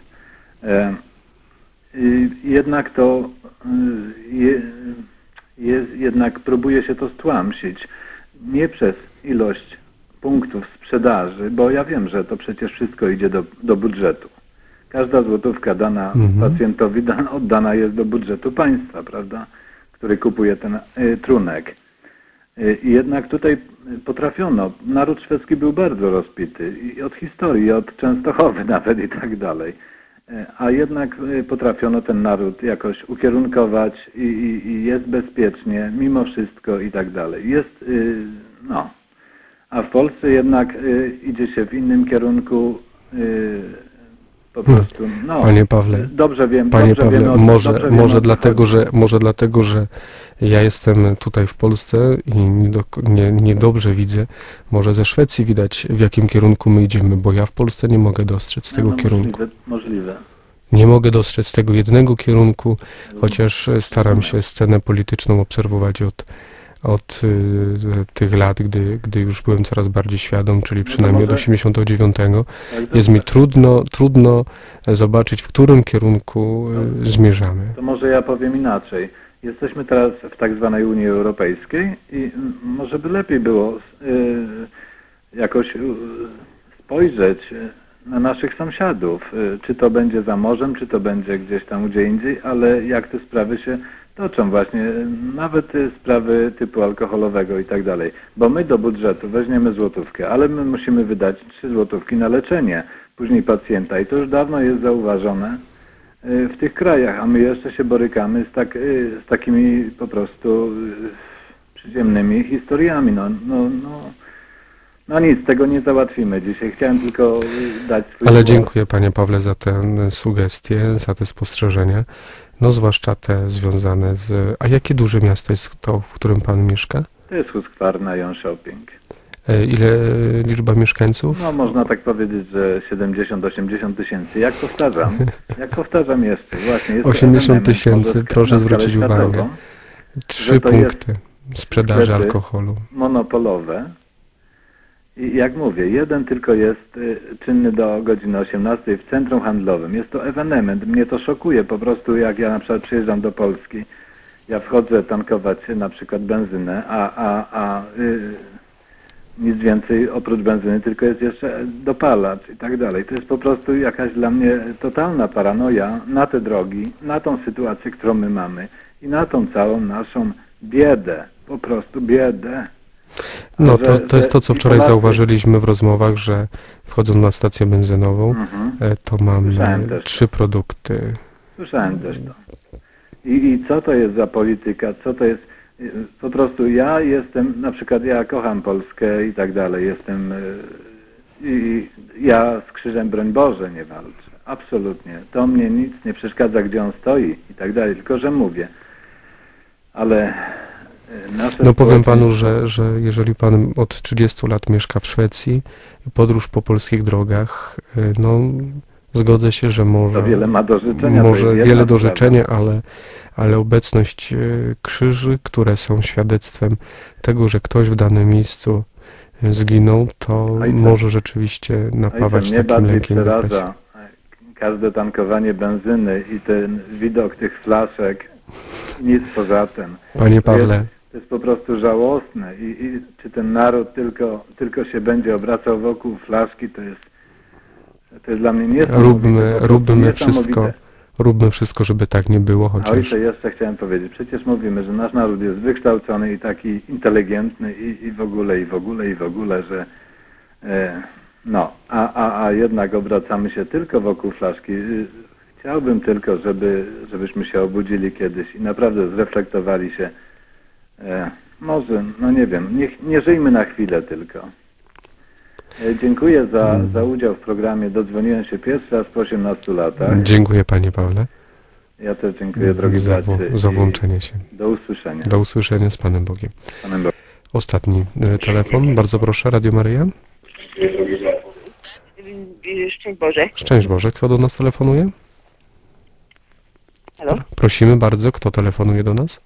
Jednak to jednak próbuje się to stłamsić, nie przez ilość punktów sprzedaży, bo ja wiem, że to przecież wszystko idzie do budżetu. Każda złotówka dana pacjentowi oddana jest do budżetu państwa, prawda, który kupuje ten trunek. I jednak tutaj potrafiono, naród szwedzki był bardzo rozpity i od historii, od Częstochowy nawet i tak dalej. A jednak potrafiono ten naród jakoś ukierunkować i jest bezpiecznie, mimo wszystko i tak dalej. Jest, a w Polsce jednak idzie się w innym kierunku, po prostu, Panie Pawle, dobrze wiem, może dlatego, że ja jestem tutaj w Polsce i niedobrze widzę, może ze Szwecji widać, w jakim kierunku my idziemy, bo ja w Polsce nie mogę dostrzec tego kierunku. Możliwe. Nie mogę dostrzec tego jednego kierunku, chociaż staram się scenę polityczną obserwować od tych lat, gdy już byłem coraz bardziej świadom, czyli przynajmniej od 89. Jest mi trudno zobaczyć, w którym kierunku zmierzamy. To może ja powiem inaczej. Jesteśmy teraz w tak zwanej Unii Europejskiej i może by lepiej było jakoś spojrzeć na naszych sąsiadów, czy to będzie za morzem, czy to będzie gdzieś tam gdzie indziej, ale jak te sprawy się toczą właśnie, nawet sprawy typu alkoholowego i tak dalej, bo my do budżetu weźmiemy złotówkę, ale my musimy wydać 3 złotówki na leczenie później pacjenta i to już dawno jest zauważone w tych krajach, a my jeszcze się borykamy z takimi po prostu przyziemnymi historiami. No nic, tego nie załatwimy dzisiaj. Chciałem tylko dać swój Ale głos. dziękuję Panie Pawle za tę sugestię, za te spostrzeżenia. No zwłaszcza te związane z... A jakie duże miasto jest to, w którym Pan mieszka? To jest Husqvarna, Jönköping. Ile liczba mieszkańców? No można tak powiedzieć, że 70-80 tysięcy. Jak powtarzam jeszcze. Właśnie jest 80 tysięcy, proszę zwrócić uwagę. 3 punkty sprzedaży alkoholu. Monopolowe. I jak mówię, jeden tylko jest czynny do godziny 18 w centrum handlowym. Jest to ewenement. Mnie to szokuje po prostu, jak ja na przykład przyjeżdżam do Polski. Ja wchodzę tankować na przykład benzynę, a nic więcej oprócz benzyny, tylko jest jeszcze dopalacz i tak dalej. To jest po prostu jakaś dla mnie totalna paranoja na te drogi, na tą sytuację, którą my mamy i na tą całą naszą biedę, po prostu biedę. No to jest to, co wczoraj zauważyliśmy w rozmowach, że wchodząc na stację benzynową, to mamy 3 produkty. Słyszałem też to. I co to jest za polityka, co to jest... Po prostu ja jestem, na przykład ja kocham Polskę i tak dalej, jestem... I ja z krzyżem, broń Boże, nie walczę. Absolutnie. To mnie nic nie przeszkadza, gdzie on stoi i tak dalej, tylko że mówię. Ale... No powiem Panu, że jeżeli Pan od 30 lat mieszka w Szwecji, podróż po polskich drogach, no zgodzę się, że może wiele ma do życzenia, wiele do życzenia, ale obecność krzyży, które są świadectwem tego, że ktoś w danym miejscu zginął, to może rzeczywiście napawać takim lękiem i depresją. Każde tankowanie benzyny i ten widok tych flaszek nic poza tym. Panie Pawle, To jest po prostu żałosne i czy ten naród tylko się będzie obracał wokół flaszki, to jest dla mnie niesamowite. róbmy wszystko, żeby tak nie było, A chociaż... jeszcze chciałem powiedzieć, przecież mówimy, że nasz naród jest wykształcony i taki inteligentny i w ogóle, że a jednak obracamy się tylko wokół flaszki. Chciałbym tylko, żebyśmy się obudzili kiedyś i naprawdę zreflektowali się. Może, nie wiem, nie żyjmy na chwilę tylko. Dziękuję za udział w programie. Dodzwoniłem się pierwszy raz po 18 latach. Dziękuję, panie Pawle. Ja też dziękuję, drogi bracie. Za włączenie się. Do usłyszenia. Do usłyszenia z Panem Bogiem. Panem Bogiem. Ostatni telefon. Bardzo proszę, Radio Maryja. Szczęść Boże. Szczęść Boże. Kto do nas telefonuje? Halo? Prosimy bardzo. Kto telefonuje do nas?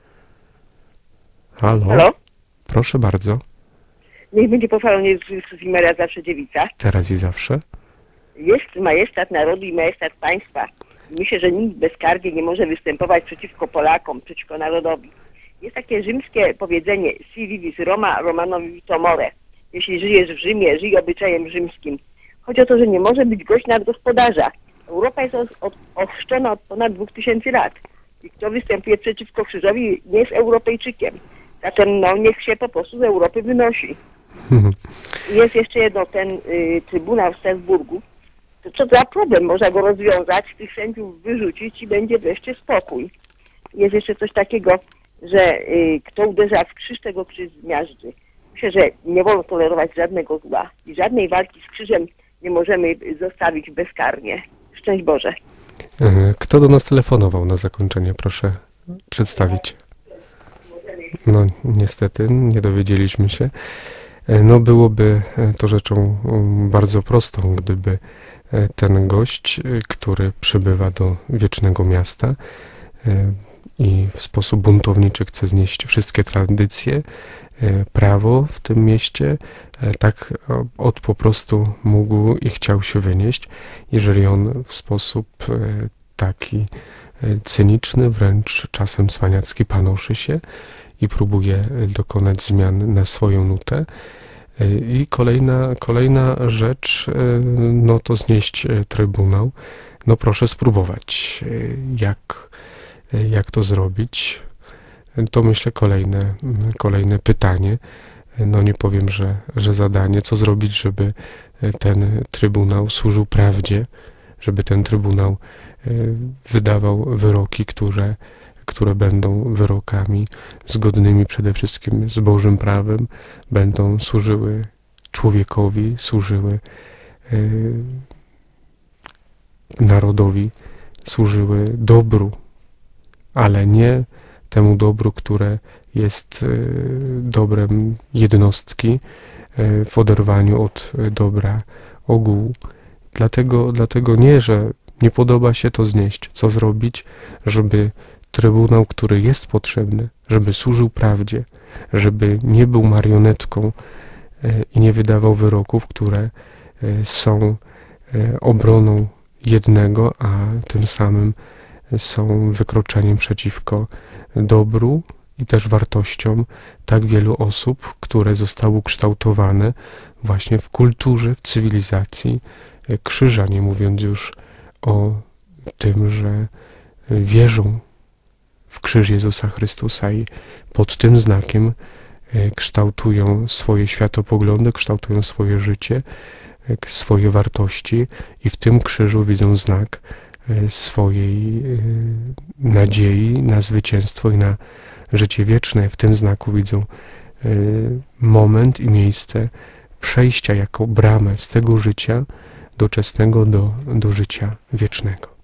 Halo? Halo? Proszę bardzo. Niech będzie pochwalony Jezus Chrystus i Maria zawsze dziewica. Teraz i zawsze. Jest majestat narodu i majestat państwa. Myślę, że nikt bezkarnie nie może występować przeciwko Polakom, przeciwko narodowi. Jest takie rzymskie powiedzenie si vivis Roma, Romano vivito more. Jeśli żyjesz w Rzymie, żyj obyczajem rzymskim. Chodzi o to, że nie może być gość nad gospodarza. Europa jest ochrzczona od ponad 2000 lat. I kto występuje przeciwko krzyżowi, nie jest Europejczykiem. Zatem niech się po prostu z Europy wynosi. Jest jeszcze jedno, ten Trybunał w Strasburgu. To co za problem? Można go rozwiązać, tych sędziów wyrzucić i będzie wreszcie spokój. Jest jeszcze coś takiego, że kto uderza w krzyż, tego krzyż zmiażdży. Myślę, że nie wolno tolerować żadnego zła i żadnej walki z krzyżem nie możemy zostawić bezkarnie. Szczęść Boże. Kto do nas telefonował na zakończenie? Proszę przedstawić. No niestety nie dowiedzieliśmy się. Byłoby to rzeczą bardzo prostą, gdyby ten gość, który przybywa do wiecznego miasta i w sposób buntowniczy chce znieść wszystkie tradycje, prawo w tym mieście, tak po prostu mógł i chciał się wynieść, jeżeli on w sposób taki cyniczny, wręcz czasem cwaniacki panoszy się i próbuje dokonać zmian na swoją nutę. I kolejna rzecz, to znieść Trybunał. Proszę spróbować, jak to zrobić. To myślę kolejne pytanie. Nie powiem, że zadanie. Co zrobić, żeby ten Trybunał służył prawdzie, żeby ten Trybunał wydawał wyroki, które będą wyrokami zgodnymi przede wszystkim z Bożym prawem, będą służyły człowiekowi, służyły narodowi, służyły dobru, ale nie temu dobru, które jest dobrem jednostki w oderwaniu od dobra ogółu. Dlatego nie, że nie podoba się to znieść. Co zrobić, żeby Trybunał, który jest potrzebny, żeby służył prawdzie, żeby nie był marionetką i nie wydawał wyroków, które są obroną jednego, a tym samym są wykroczeniem przeciwko dobru i też wartościom tak wielu osób, które zostały ukształtowane właśnie w kulturze, w cywilizacji krzyża, nie mówiąc już o tym, że wierzą w krzyż Jezusa Chrystusa i pod tym znakiem kształtują swoje światopoglądy, kształtują swoje życie, swoje wartości i w tym krzyżu widzą znak swojej nadziei na zwycięstwo i na życie wieczne. W tym znaku widzą moment i miejsce przejścia jako bramę z tego życia doczesnego do życia wiecznego.